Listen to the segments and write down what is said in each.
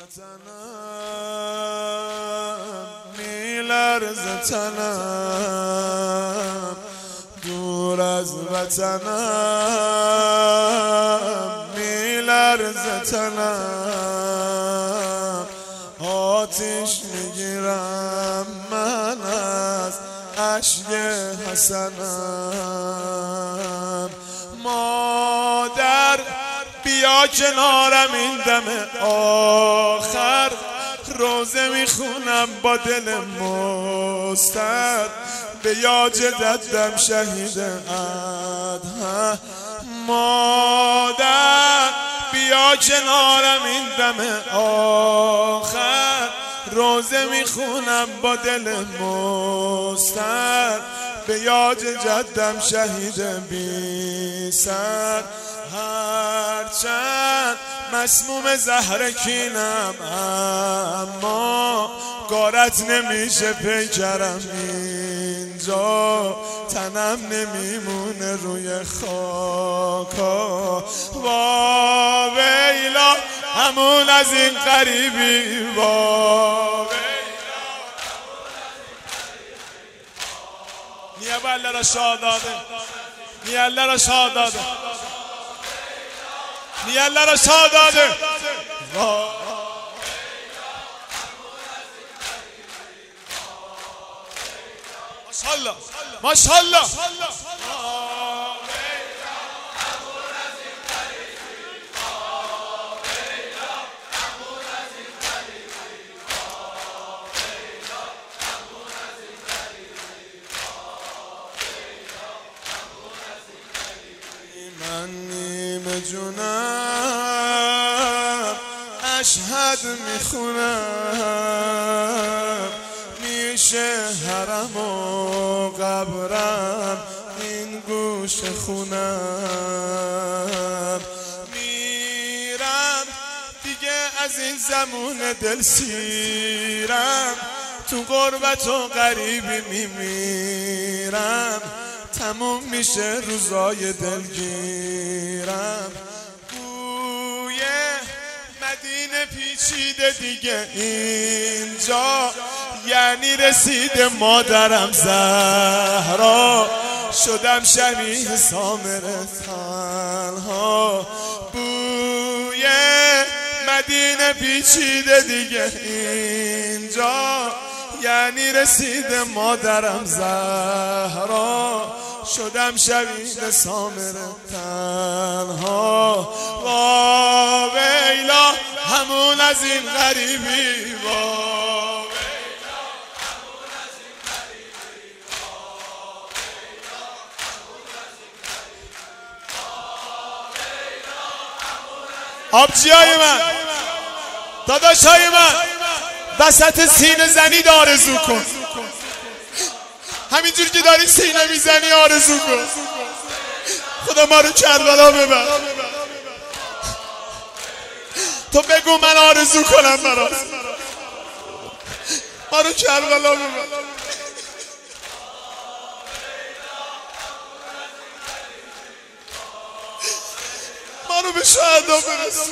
وطنم میلرزه تنم، دور از وطنم میلرزه تنم، آتیش میگیرم من از اشک حسنم. مادر بیا کنارم این دم آخر، روزه میخونم با دل مسترد به یاد جدم شهید ادهم. مادر بیا کنارم این دم آخر، روزه میخونم با دل مسترد به یاد جدم شهید بی سر. هرچند مسموم زهر کینم اما گارت نمیشه پیکرم، اینجا تنم نمیمونه روی خاکا. وا ویلا همون از این غریبی، وا niye bellere şadadı, niyellere şadadı, niyellere şadadı. Maşallah, maşallah. من نیمه جونم اشهد میخونم، میشه حرم و قبرم این گوش خونم. میرم دیگه از این زمون دل سیرم، تو غربت و غریبی میمیرم، تموم میشه روزای دلگیرم. بوی مدینه پیچیده دیگه اینجا، یعنی رسید مادرم زهرا، شدم شبیه سامره تنها. بوی مدینه پیچیده دیگه اینجا، یعنی رسید مادرم زهرا، شدم شبیه سامره تنها. وا ویلا همون از این غریبی، وا ویلا همون از این غریبی، وا ویلا همون از این غریبی. آبجیای من، داداشای من، وسط سینه زنی آرزو کن، همینجور که داری سینه میزنی آرزو کن. خدا ما رو کربلا ببر، تو بگو من آرزو کنم برات، ما رو کربلا ببر. ما رو به شهدا برسون،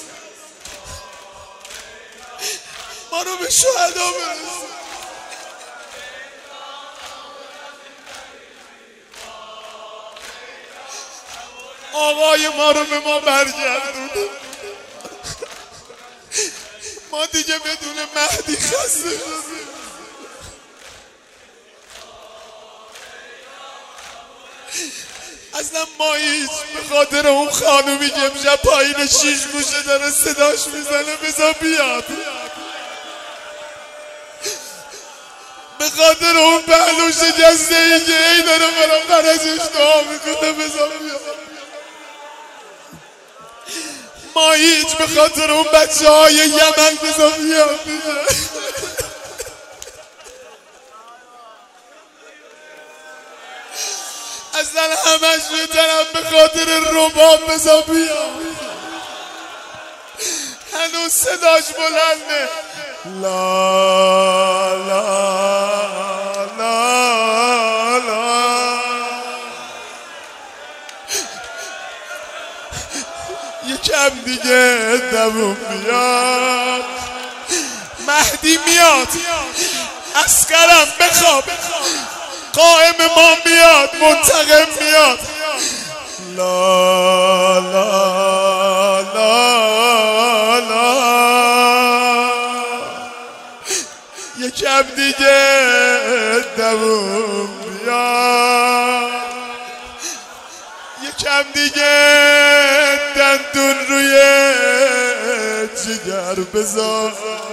ما رو به شهدا برسون. آقای ما رو به ما برگردونه، ما دیگه بدون مهدی خسته شدیم. اصلا ما هیچ به خاطر اون خانومی که امشب پایین 6 گوشه داره صداش میزنه بذار بیاد، به خاطر اون پهلو شکسته ای که ای داره برام برازش دعا میکنه بذار بیاد. ما هیچ به خاطر اون بچه های یمن بذار بیاد. اصلا همش میترم به خاطر رباب بذار بیاد، هنوز صداش بلنده. لا لا لا لا یکم دیگه دووم بیاد. مهدی میاد، عسکرم بخواب، قائم ما میاد، منتقم میاد. لا لا لا لا یکم دیگه دووم بیاد، یکم دیگه دندون روی جگر بذار.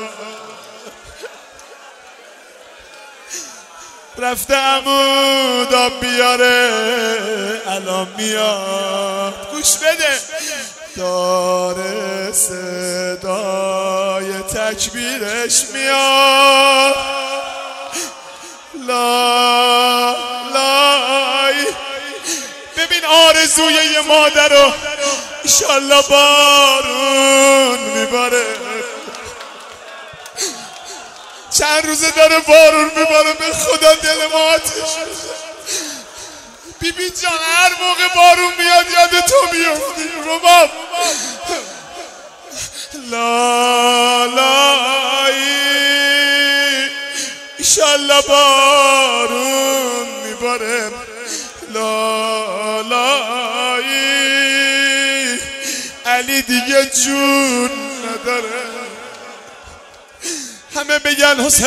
رفته عمود آب بیاره الان میاد، گوش بده داره صدای تکبیرش میاد. لا لای ببین آرزوی یه مادر رو ایشالله بارون میباره، چند روزه داره بارون میباره، به خدا دل ما آتش. بیبی جان هر موقع بارون میاد یاد تو میفتی رباب. لا لای ایشالله بارون میباره. لا لای علی دیگه جون نداره. همه بگن حسین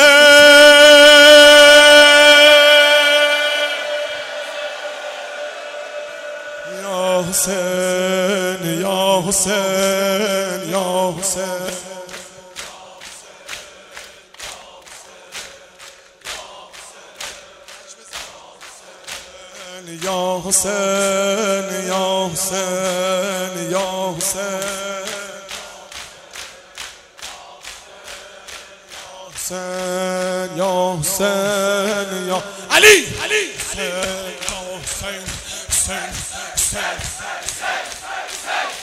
یا حسین یا حسین یا حسین. یا حسین یا حسین یا حسین حسین یا حسین یا علی علی حسین یا حسین حسین حسین